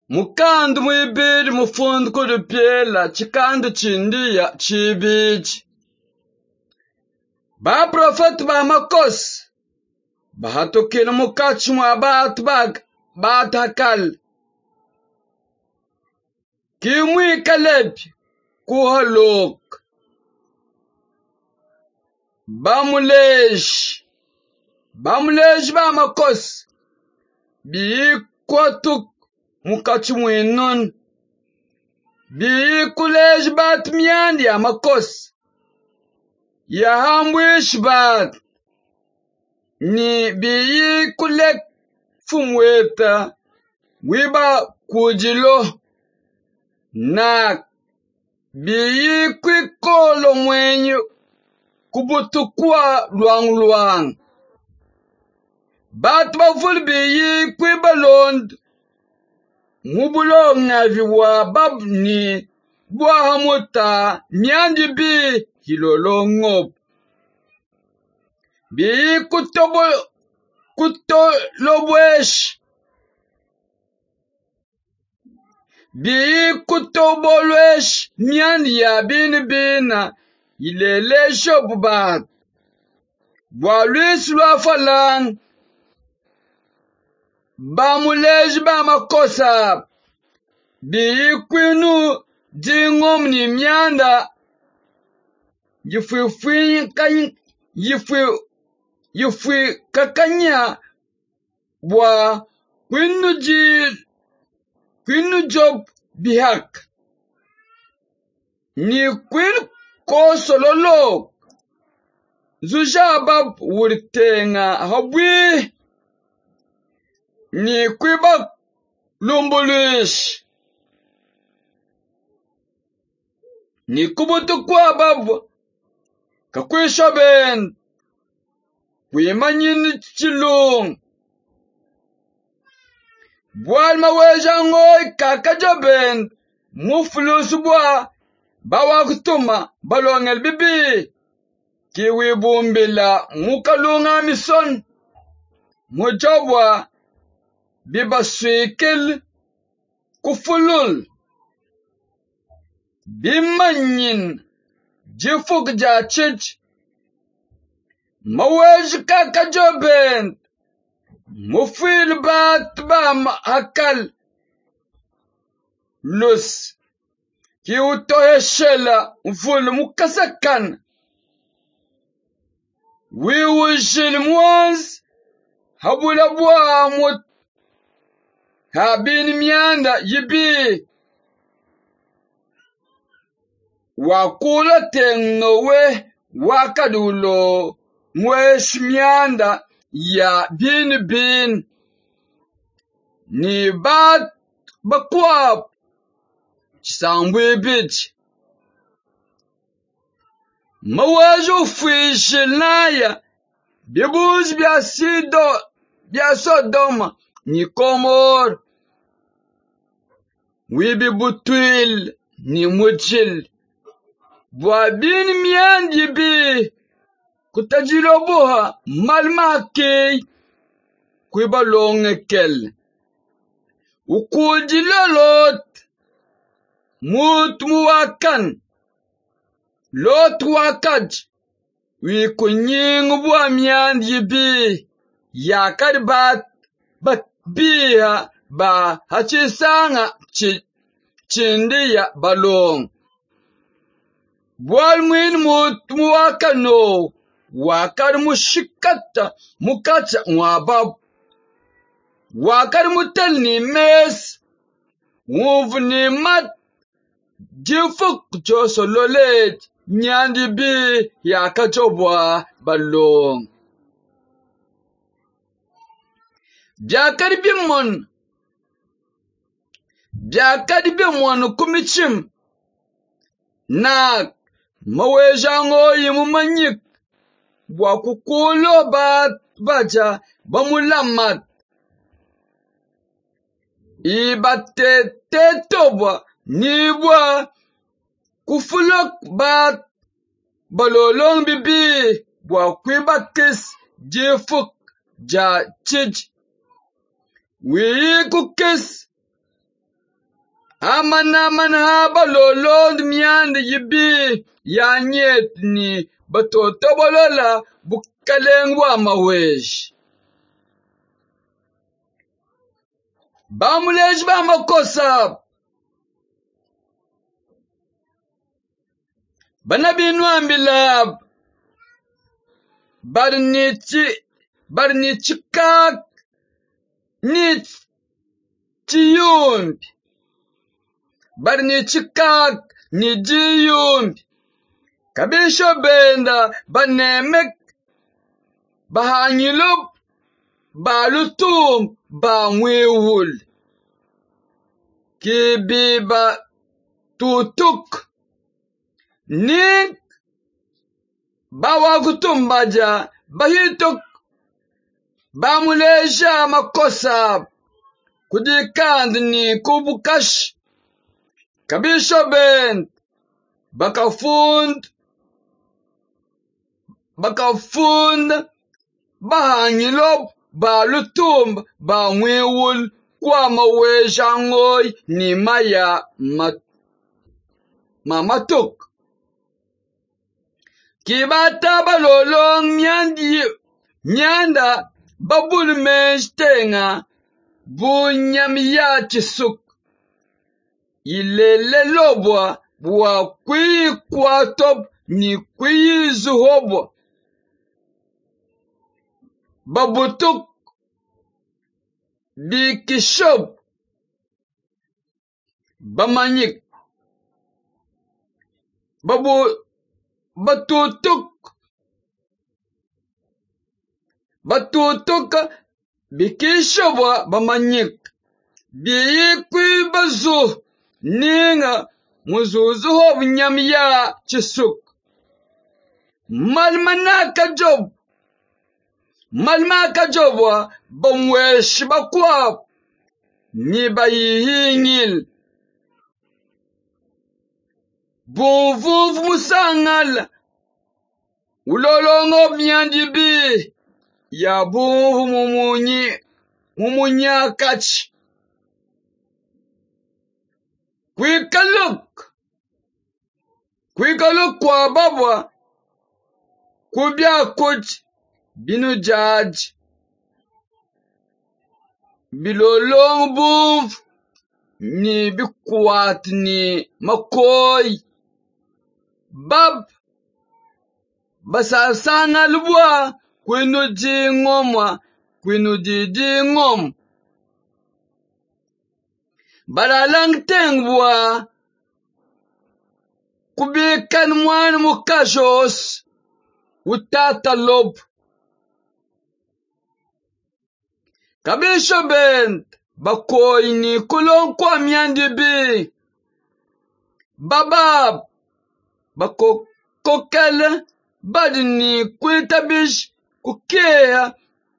Mukando mwibiri mufundu kulupyela chikando chindiya chibichi. Ba profeti ba makosi bahatukile mukachi mwa batu batakal. Kimwi kalepi kuhaluk. Bamuleji ba makosi bikwatuk mukachi mwinun. Bikuleji batu myandi ya makosi ya hamwish bat ni biyikulek fumweta wiba kujilo na biyikwikolo mwenyu kubutukua luang. Bat baful biyikwibalond mubulong na viwa bab ni buahamuta myandi bi hilolongop. Bi kutolobwesh. Bi kutobolwesh myandi ya bina ilele shobubat. Walis lwafalang. Bamuleji ba makosa. Bi kwinu dingom ni myanda. Yifwi kakanya bwa kwinu job bihak. Ni kwin kosololo. Zujabab wurtenga habwi. Ni kwibak lumbulish. Ni kubutu kwa babu. Kakwisha ben. Kwimanyin chilung. Bwal maweja ngoy kakajaben. Mufulus bwa. Bawa kutuma. Balongel bibi. Kiwi bumbila. Mukalunga mison. Mujabwa. Biba swikil. Kufulul. Bimanyin. Jifuk jachich. Mawej kakajoben. Mufil bat ba hakal. Lus. Ki utoheshela. Mful mukasakan. Wiwushil mwaz. Habula bwa mut. Habin myanda yibi. Wakula tengowe wakadulo mwesh myanda ya bin ni bat bakwap chisambwe bich mawajo fishilaya bibuz bia Sodoma ni Komor wibibutwil ni Muchil. Bwabin myandi bi kutajiroboha malmake kwibalongekel. Ukujilolot mut muwakan lot wakaj wikunying bwa myandi bi yakad bat biha ba hachisanga chindi ya balong. Bwal mwin muwakano wakar mushikata mukacha mwabab. Wakar mutel ni mes wuvni mat jifuk josololet nyandi bi yakachobwa balong. Biakar bimon kumichim na mawejango yimumanyik bwa kukulo baja bamulamat ibate tetobwa nibwa kufulok bat balolong bibi bwa kwibakis jifuk ja chij wi kukis Amanaman ha balolond miand yibi ya nyet ni batoto bolola bukalengwa mawesh. Bamulej ba makosa. Banabinu ambilab. Barnichikak nit chiyumbi. Barnichikak ni jiyumbi. Kabisho benda banemek bahanyilub balutum bangwewul. Kibiba tutuk nik bawagutumbaja bahituk bamulesha makosa kudikand ni kubukash. Kabisho bend bakafund bahanyilob balutum bangwewul kwa mawesha ngoy ni maya mamatuk. Kibata balolong nyanda babul menstenga bunyamia chisuk. Ilele lobwa bua kwi kwatop ni kwi zuhobwa. Babutuk bikishob bamanyik. Batutuk bikishobwa bamanyik. Biyikwi bazu ninga muzuzu hob nyamya chisuk. Malmaka jobwa bamwesh bakwap ni bayihingil. Bunvuv musangal ulolongo myandibi ya bunvu mumunyakach. Kwikaluk kwa babwa kubya kuch binu jaj bilolong bunv ni bikwat ni makoy. Bab basasana lubwa kwinu jingomwa kwinu jingom. Balalang tengwa kubikan mwan mukashos utata lob. Kabisho bent bakoy ni kulong kwa myandibi. Babab bakokele badini kwitabish kukea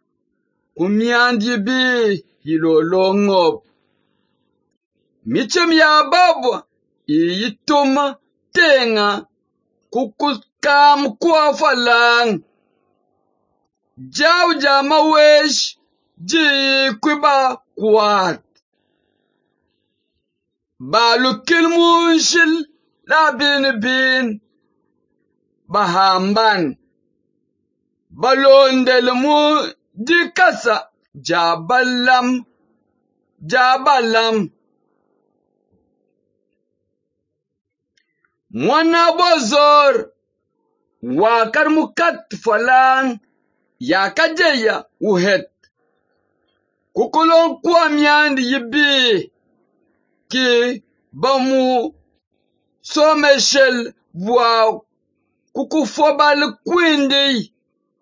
kumyandibi hilolongop. Michem ya babwa iyituma tenga kukukam kwa falang. Jau jama wesh ji kwiba kwat. Balukil munshil labin bahamban. Balondel mu dikasa jabalam. Mwana bozor wakar mukat falang yakajeya uhet. Kukulong kwa myandi yibi ki bamu someshel bwa kukufobal kwindi.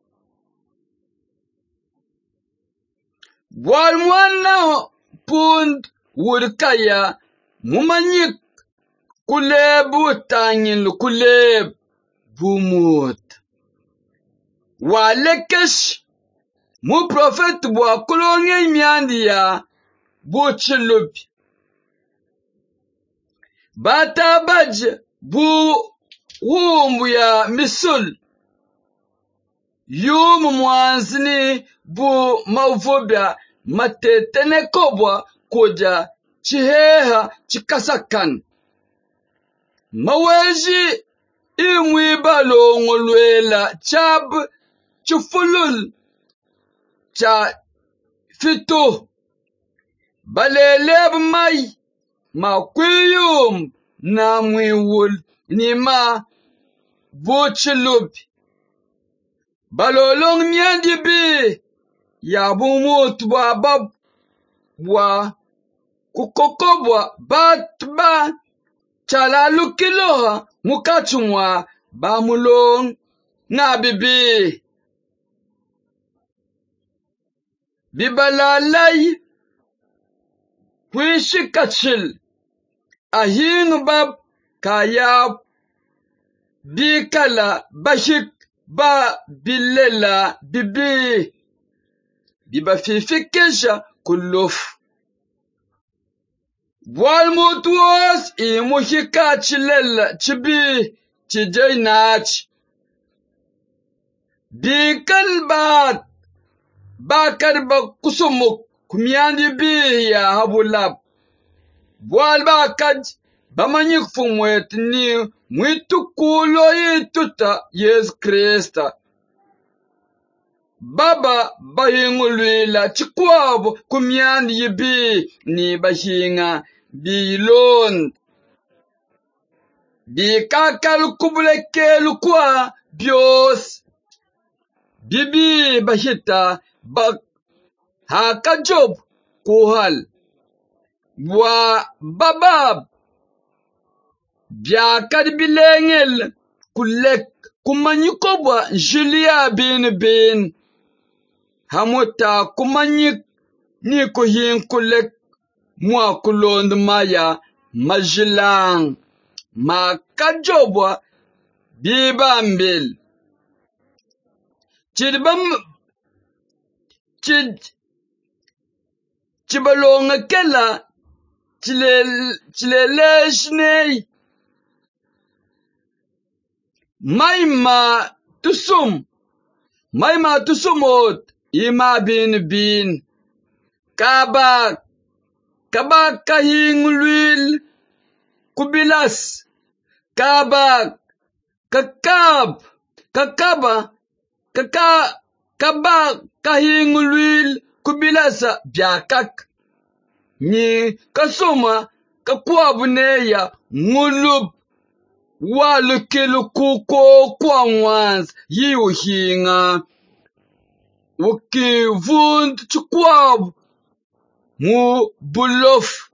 Bwal mwana pund wurkaya mumanyik kuleb utanyil kuleb bumut. Walekesh mu prophet bwa kulonge myandi ya buchilub. Bata baj bu wumbu ya misul. Yum mwanzini bu mavobya matetene kobwa koja chiheha chikasakan. Maweji imwi balongolwela chab chifulul cha fito. Baleleb mai makwiyum na mwiwul ni ma vuchilub. Balolong miandi bi ya bumut wa bab wa kukokobwa batba chalalukiloha mukachumwa bamulong na bibi. Bibalalay kwishikachil ahing bab kaya bikala bashik ba bilela bibi. Biba fifikisha kuluf. Walmutuos imuhika chilela chibi chijainach. Bikal bat bakar ba kusumuk kumyandi bi ya habulab. Wal bakaj bamanyik fumwet ni mwitu kulo ituta Yesu Krista. Baba bahingulwila chikwabo kumyandi yibi ni bahinga bilon. Bikakalu kubulekelu kwa bios. Bibi bahita bak hakajob kuhal. Wa babab biakad bilengel kulek kumanyikobwa Julia bin hamuta kumanyik ni kuhin kulek mwa kulond maya majilang makajobwa bibambil. Chibalonga kela chileleshnei maima tusumot ima bin kabak kahingulwil kubilas kabak kabak kahingulwil kubilasa biakak ni kasoma kakwabuneya ngulub walukilu kuko kwa mwans yiuhinga ukivund chukwabu mu bulof